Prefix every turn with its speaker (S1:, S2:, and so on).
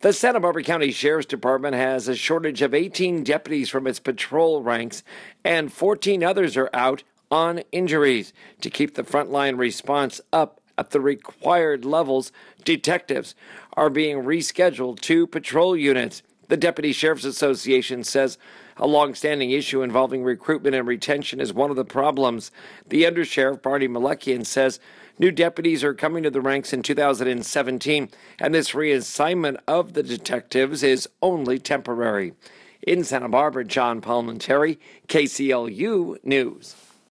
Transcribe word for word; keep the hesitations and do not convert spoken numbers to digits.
S1: The Santa Barbara County Sheriff's Department has a shortage of eighteen deputies from its patrol ranks, and fourteen others are out on injuries. To keep the frontline response up at the required levels, detectives are being rescheduled to patrol units. The Deputy Sheriff's Association says a long-standing issue involving recruitment and retention is one of the problems. The Undersheriff, Barney Malekian, says new deputies are coming to the ranks in two thousand seventeen, and this reassignment of the detectives is only temporary. In Santa Barbara, John Palmentary, K C L U News.